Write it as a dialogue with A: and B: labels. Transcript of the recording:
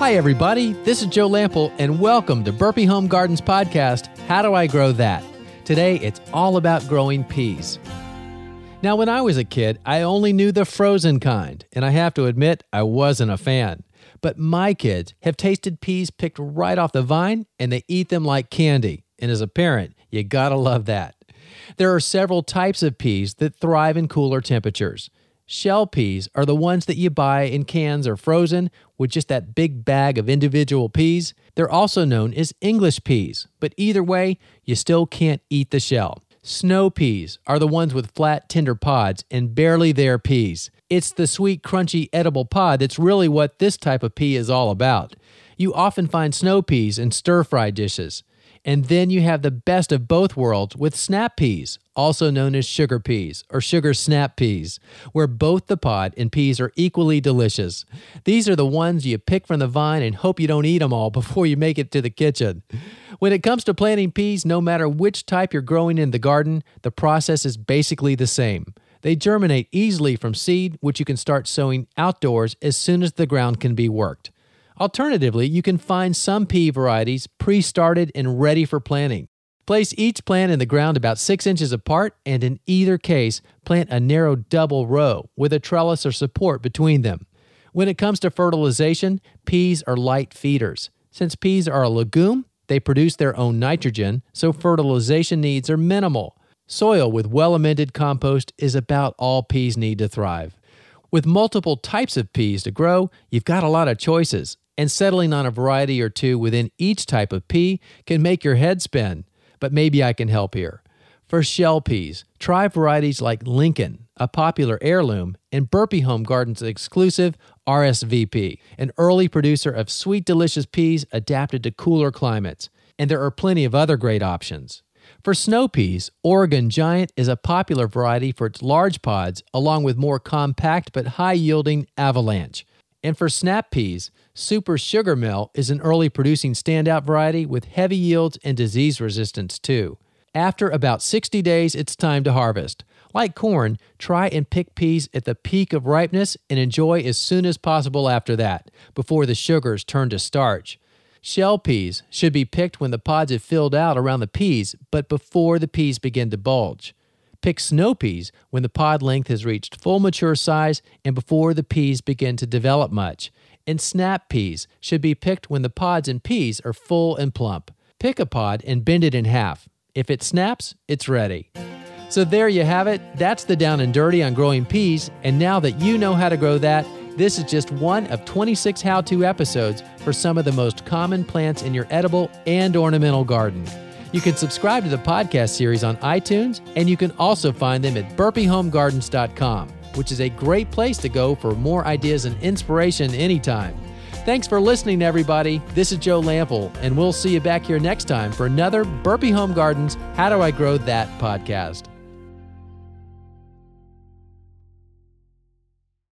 A: Hi, everybody. This is Joe Lample, and welcome to Burpee Home Gardens podcast, How Do I Grow That? Today, it's all about growing peas. Now, when I was a kid, I only knew the frozen kind, and I have to admit, I wasn't a fan. But my kids have tasted peas picked right off the vine, and they eat them like candy. And as a parent, you gotta love that. There are several types of peas that thrive in cooler temperatures. Shell peas are the ones that you buy in cans or frozen with just that big bag of individual peas. They're also known as English peas, but either way, you still can't eat the shell. Snow peas are the ones with flat, tender pods and barely there peas. It's the sweet, crunchy, edible pod that's really what this type of pea is all about. You often find snow peas in stir-fry dishes. And then you have the best of both worlds with snap peas, also known as sugar peas or sugar snap peas, where both the pod and peas are equally delicious. These are the ones you pick from the vine and hope you don't eat them all before you make it to the kitchen. When it comes to planting peas, no matter which type you're growing in the garden, the process is basically the same. They germinate easily from seed, which you can start sowing outdoors as soon as the ground can be worked. Alternatively, you can find some pea varieties pre-started and ready for planting. Place each plant in the ground about 6 inches apart, and in either case, plant a narrow double row with a trellis or support between them. When it comes to fertilization, peas are light feeders. Since peas are a legume, they produce their own nitrogen, so fertilization needs are minimal. Soil with well-amended compost is about all peas need to thrive. With multiple types of peas to grow, you've got a lot of choices, and settling on a variety or two within each type of pea can make your head spin. But maybe I can help here. For shell peas, try varieties like Lincoln, a popular heirloom, and Burpee Home Gardens exclusive RSVP, an early producer of sweet, delicious peas adapted to cooler climates. And there are plenty of other great options. For snow peas, Oregon Giant is a popular variety for its large pods, along with more compact but high-yielding Avalanche. And for snap peas, Super Sugar Mill is an early producing standout variety with heavy yields and disease resistance too. After about 60 days, it's time to harvest. Like corn, try and pick peas at the peak of ripeness and enjoy as soon as possible after that, before the sugars turn to starch. Shell peas should be picked when the pods have filled out around the peas, but before the peas begin to bulge. Pick snow peas when the pod length has reached full mature size and before the peas begin to develop much. And snap peas should be picked when the pods and peas are full and plump. Pick a pod and bend it in half. If it snaps, it's ready. So there you have it. That's the down and dirty on growing peas. And now that you know how to grow that, this is just one of 26 how-to episodes for some of the most common plants in your edible and ornamental garden. You can subscribe to the podcast series on iTunes, and you can also find them at burpeehomegardens.com, which is a great place to go for more ideas and inspiration anytime. Thanks for listening, everybody. This is Joe Lample, and we'll see you back here next time for another Burpee Home Gardens How Do I Grow That podcast.